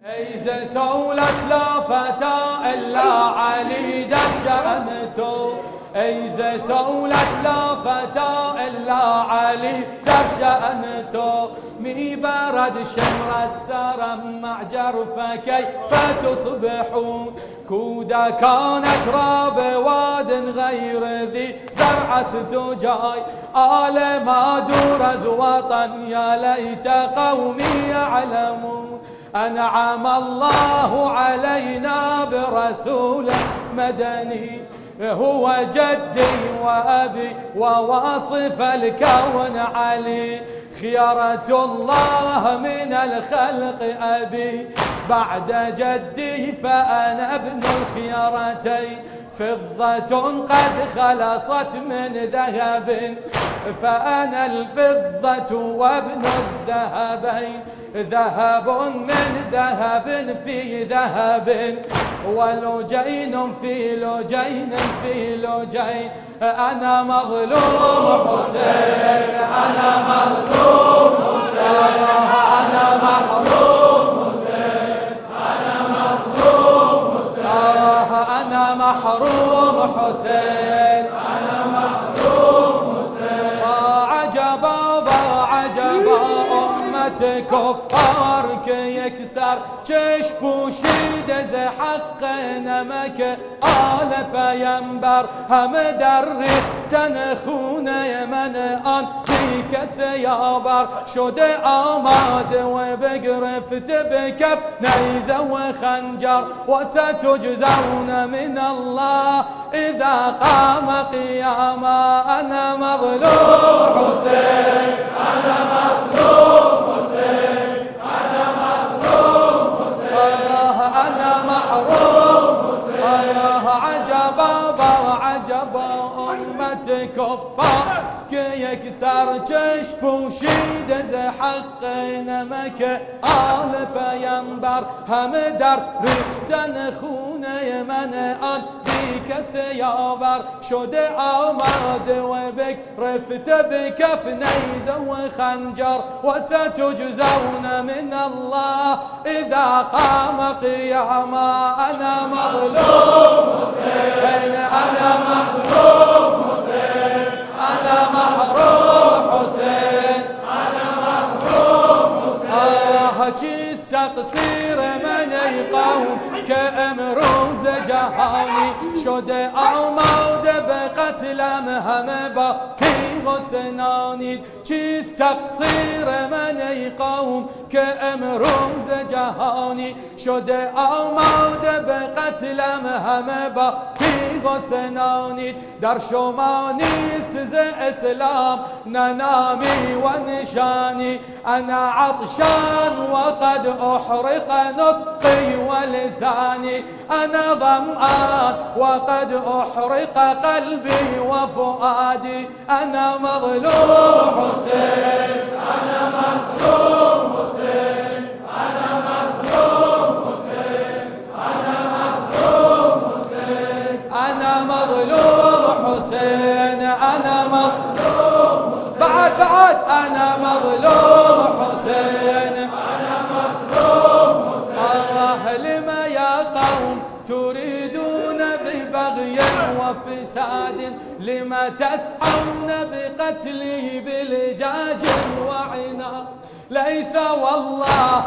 إذا سولت لا فتى إلا علي دشأنته، إذا سولت لا فتى إلا علي دشأنته، مي برد شمر السرم مع جرفه كيف تصبحون، كودا كانت راب واد غير ذي زرع استجاي، آل ما درز وطن يا ليت قومي يعلمون، أنعم الله علينا برسول مدني هو جدي وأبي وواصف الكون علي، خيرة الله من الخلق أبي بعد جدي فأنا ابن الخيرتين، فضة قد خلصت من ذهب فأنا الفضة وابن الذهبين، ذهب من ذهب في ذهب ولجين في لجين في لجين، أنا مظلوم حسين أنا مظلوم حسين أنا محروم حسين أنا مظلوم حسين أنا محروم حسين أنا محروم حسين، عجبا عجبا أمة كفار يكسر چش پوشید ز حق نمک آل پیمبر، همه در ریختن خونه من آن بی کس یاور، شده آماده و بگرفت به کف نیزه و خنجر، و ستجزون من الله اذا قام قیاما، انا مظلوم حسین انا مظلوم حسین انا مظلوم حسین انا محروم حسین، عجبا عجبا امت کفار که یک سر چشم پوشیده ز حق نمک آل پیمبر، همه در ریختن خونه من آن بی کس یاور، شده آماده و بگرفته به کف نیزه و خنجر، و ستجزون من الله اذا قام قیاما، انا مظلوم حسین انا مظلوم حسین انا محروم حسین انا محروم حسین، چیست تقصیر من ای قوم که امروز جهانی شده آماده به قتلم، همه با تیغ و سنانید، چیست تقصیر من ای قوم که امروز جهانی شده آماده به قتلم، همه با تیغ و سنانید، در شما نیست ز اسلام نه نامی و نشانی، انا عطشان وقد احرق نطقي ولساني، انا ظمآن وقد احرق قلبي وفؤادي، انا مظلوم حسين انا مظلوم حسين انا مظلوم حسين انا مظلوم حسين انا مظلوم حسين انا مظلوم حسين بعد انا مظلوم حسين انا مظلوم حسين، لما يا قوم تريدون ببغي وفساد، لما تسعون بقتله بلجاج وعناد، ليس والله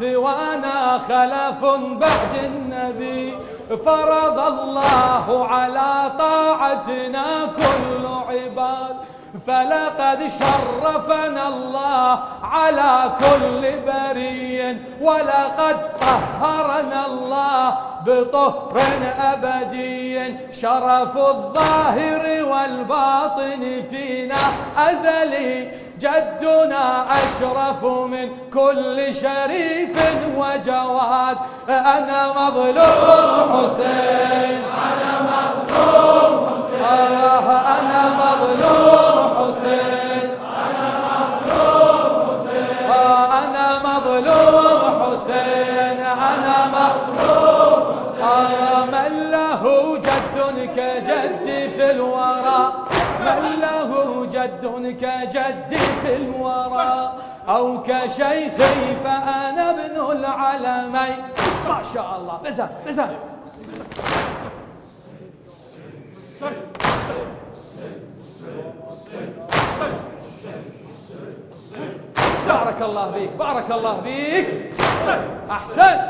سوانا خلف بعد النبي، فرض الله على طاعتنا كل عباد، فلقد شرفنا الله على كل بري، ولقد طهرنا الله بطهر أبدي، شرف الظاهر والباطن فينا أزلي، جدنا أشرف من كل شريف وجواد، أنا مظلوم حسين أنا مظلوم حسين أنا مظلوم حسين أنا مظلوم حسين أنا مظلوم حسين أنا مظلوم حسين، من له جد كجدي في الورى، من له جد كجدي في الورى، أو كشيخي فأنا ابن العلمين. ما شاء الله. بزن بزن. بارك الله بيك بارك الله بيك. أحسنت.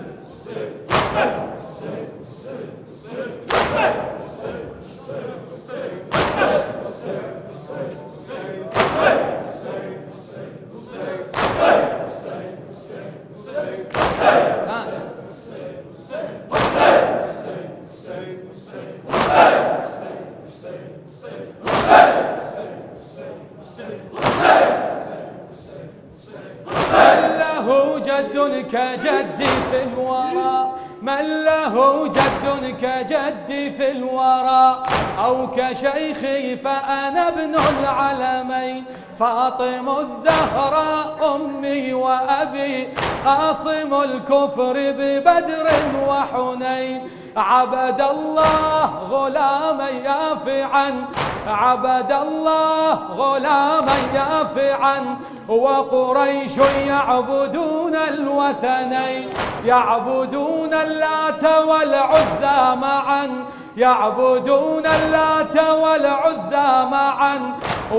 كجدي في الورى، من له جد كجدي في الورى، أو كشيخي فأنا ابن العلمين. فاطم الزهراء أمي وأبي، قاصم الكفر ببدر وحنين. عبد الله غلاما يافعا، عبد الله غلاما يافعا، وقريش يعبدون الوثنين، يعبدون اللات والعزى معا، يعبدون اللات والعزى معا.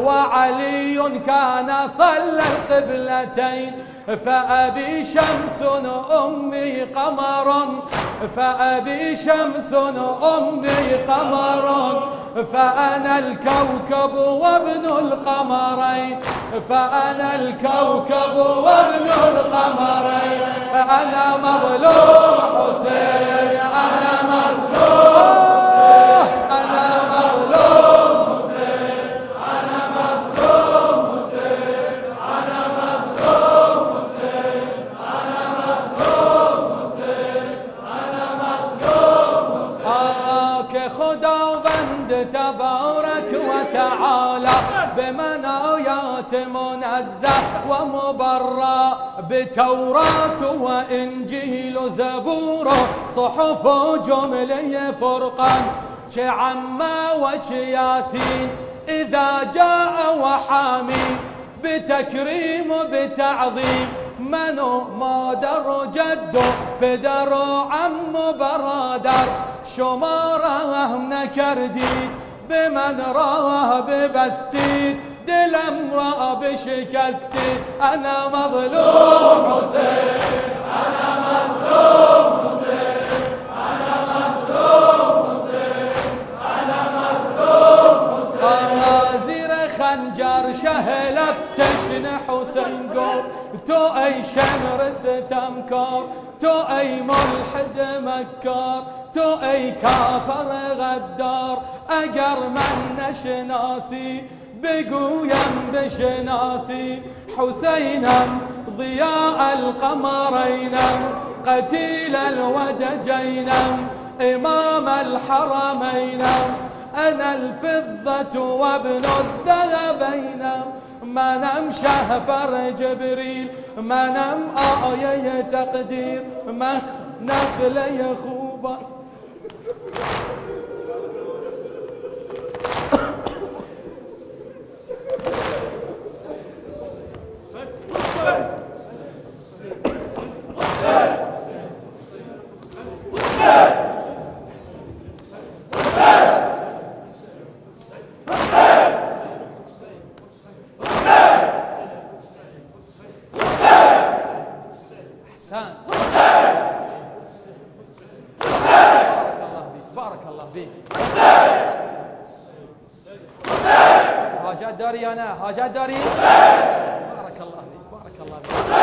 وعلي كان صلى القبلتين، فأبي شمس أمي قمر، فأبي شمس أمي قمر، فأنا الكوكب وابن القمرين، فأنا الكوكب وابن القمرين. أنا مظلوم حسين، أنا مظلوم حسين، أنا مظلوم حسين، أنا مظلوم حسين، أنا مظلوم حسين، أنا مظلوم حسين، أنا مظلوم حسين. كخدا بند تبارك وتعالى، بمنايات منزه ومبرى، بتوراة وإنجيل زبور، صحف جملي فرقان، شعما وشياسين. إذا جاء وحامي بتكريم بتعظيم، منو ما در جدو بدر عم برادر. شما راه نکردید بمن راه ببستید، دلم را بشکستید. انا مظلوم حسین، انا مظلوم حسین، انا مظلوم حسین، انا مظلوم حسین. زیر خنجر شهلب تشن حسین گفت، تو ای شمر ستمکار، تو ای ملحد مکار، تو ای کافر غدار. اگر من نشناسی بگویم بشناسی، حسینم ضیاء القمرینم، قتیل الودجینم، امام الحرمینم. انا الفضة وابن الذهبینم، منم شهبر جبریل، منم آیه تقدیر، نخله خوبا. حاجات داري أنا، حاجات داري. بارك الله فيك بارك الله فيك.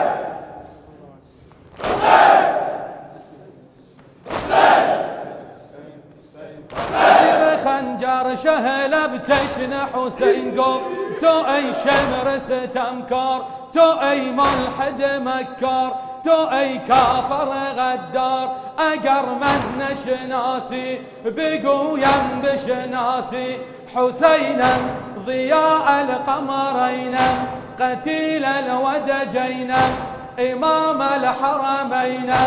زير خنجر شهلب تشن حسين قف، تو أي شمر ستمكار، تو أي ملحد مكار، تو أي كافر غدار. اگر من نشناسی بگویم بشناسی، حسینم ضیاء القمرینم، قتیل الودجینم، امام الحرمینم.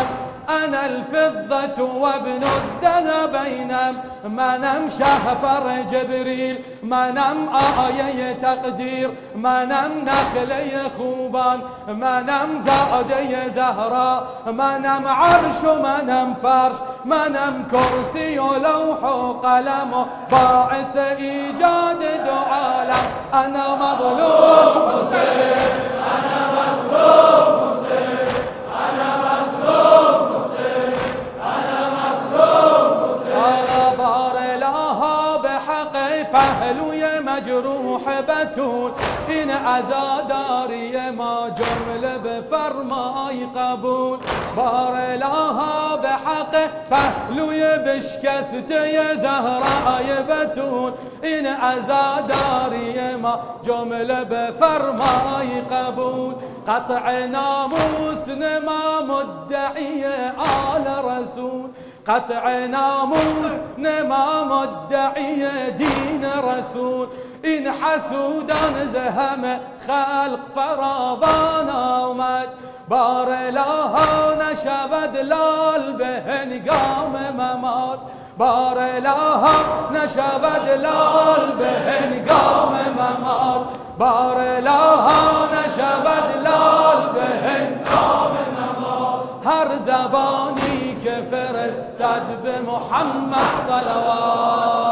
أنا الفضة وابن الذهب منم شهبر جبريل منم آية تقدير منم نخلي خوبان منم زادي زهراء منم عرش منم فرش منم كرسي ولوح وقلم باعث إيجاد دو عالم أنا مظلوم حسين أنا مظلوم حسين أنا مظلوم حسين أنا مظلوم حسين بار لها بحق پهلوی مجروح بتول این عزاداری ما جمله بفرمای قبول بار لها بحق پهلوی بشکسته زهرای بتول این عزاداری ما جمله بفرمای قبول قطع ناموس نما مدعی آل رسول قطع ناموس نما مدعی دین رسول این حسودان زهم خلق فراوان آمد بار لها نشود لال به هنگام ممات بار لها نشود لال به هنگام ممات بار لها نشود لال به هنگام ممات هر زبانی که فرستد به محمد صلوات